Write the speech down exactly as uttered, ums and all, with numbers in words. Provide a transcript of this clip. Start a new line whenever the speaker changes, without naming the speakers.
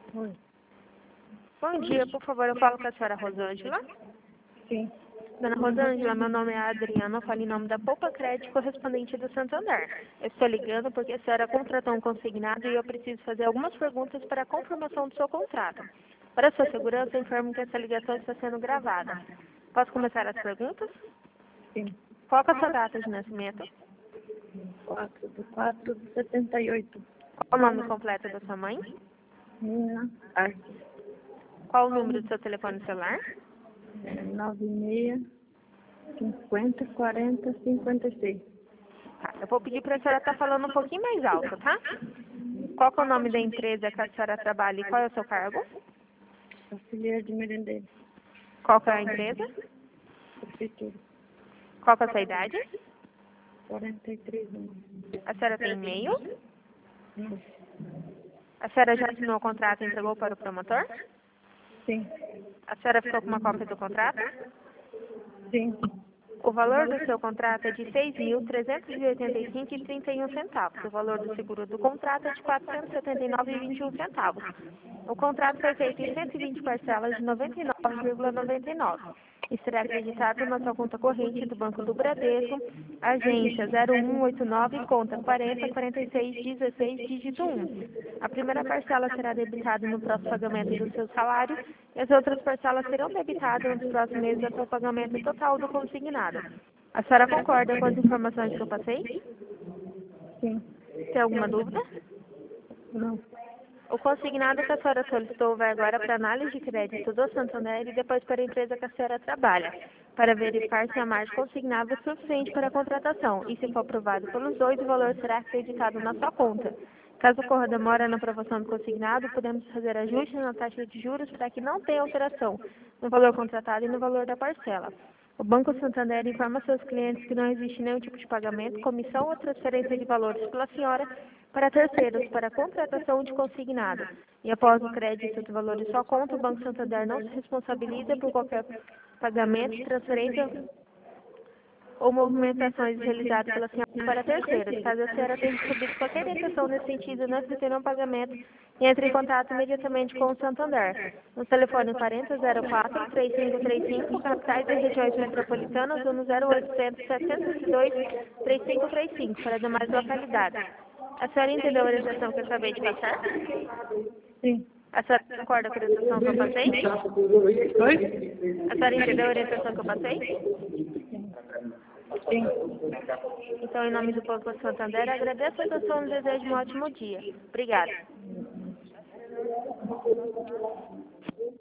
Oi.
Bom dia, por favor, eu falo com a senhora Rosângela.
Sim.
Dona Rosângela, meu nome é Adriana, eu falo em nome da Poupa Crédito, correspondente do Santander. Eu estou ligando porque a senhora contratou um consignado e eu preciso fazer algumas perguntas para a confirmação do seu contrato. Para sua segurança, informo que essa ligação está sendo gravada. Posso começar as perguntas?
Sim.
Qual que é a sua data de nascimento?
quatro de quatro de setenta e oito.
Qual o nome completo da sua mãe?
Nina Arte.
Qual o número do seu telefone celular?
nove seis cinquenta quarenta cinquenta e seis.
Tá, eu vou pedir para a senhora estar falando um pouquinho mais alto, tá? Qual que é o nome da empresa que a senhora trabalha e qual é o seu cargo?
Auxiliar de merendeiro.
Qual que é a empresa?
Prefeitura.
Qual que é a sua idade?
quarenta e três anos.
A senhora tem e-mail?
Não.
A senhora já assinou o contrato e entregou para o promotor?
Sim.
A senhora ficou com uma cópia do contrato?
Sim.
O valor do seu contrato é de seis mil trezentos e oitenta e cinco reais e trinta e um centavos. O valor do seguro do contrato é de quatrocentos e setenta e nove reais e vinte e um centavos. O contrato foi feito em cento e vinte parcelas de noventa e nove vírgula noventa e nove e será acreditado na sua conta corrente do Banco do Bradesco, agência zero um oito nove, conta quarenta quarenta e seis dezesseis, dígito um. A primeira parcela será debitada no próximo pagamento do seu salário e as outras parcelas serão debitadas nos próximos meses até o pagamento total do consignado. A senhora concorda com as informações que eu passei?
Sim.
Tem alguma dúvida?
Não.
O consignado que a senhora solicitou vai agora para análise de crédito do Santander e depois para a empresa que a senhora trabalha, para verificar se a margem consignável é suficiente para a contratação e, se for aprovado pelos dois, o valor será acreditado na sua conta. Caso ocorra demora na aprovação do consignado, podemos fazer ajustes na taxa de juros para que não tenha alteração no valor contratado e no valor da parcela. O Banco Santander informa seus clientes que não existe nenhum tipo de pagamento, comissão ou transferência de valores pela senhora para terceiros para a contratação de consignado. E após o crédito do valor de sua conta, o Banco Santander não se responsabiliza por qualquer pagamento, transferência ou movimentações realizadas pela senhora para terceiros. Caso a senhora tenha recebido qualquer intenção nesse sentido, não se retém um pagamento e entre em contato imediatamente com o Santander. No telefone quarenta zero quatro, três cinco três cinco, capitais e regiões metropolitanas, ou no zero oitocentos, setecentos e dois, três cinco três cinco, para demais localidades. A senhora entendeu a orientação que eu acabei de passar?
Sim.
A senhora concorda com a orientação que eu passei?
Oi?
A senhora entendeu a orientação que eu passei?
Sim.
Então, em nome do Banco Santander, agradeço a atenção e desejo um ótimo dia. Obrigada.